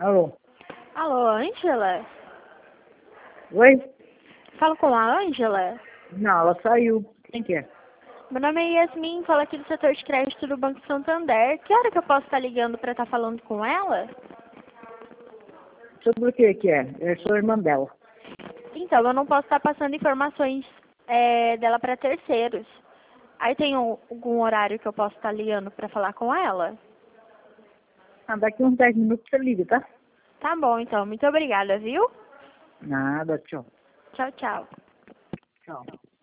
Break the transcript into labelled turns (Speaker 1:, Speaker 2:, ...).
Speaker 1: Alô?
Speaker 2: Alô, Ângela?
Speaker 1: Oi?
Speaker 2: Falo com a Ângela?
Speaker 1: Não, ela saiu. Quem que é?
Speaker 2: Meu nome é Yasmin, falo aqui do setor de crédito do Banco Santander. Que hora que eu posso estar ligando para estar falando com ela?
Speaker 1: Sobre o que é? Eu sou irmã dela.
Speaker 2: Então, eu não posso estar passando informações dela para terceiros. Aí tem algum horário que eu posso estar ligando para falar com ela?
Speaker 1: Ah, daqui uns 10 minutos você liga, tá?
Speaker 2: Tá bom, então. Muito obrigada, viu?
Speaker 1: Nada, tchau.
Speaker 2: Tchau, tchau.
Speaker 1: Tchau.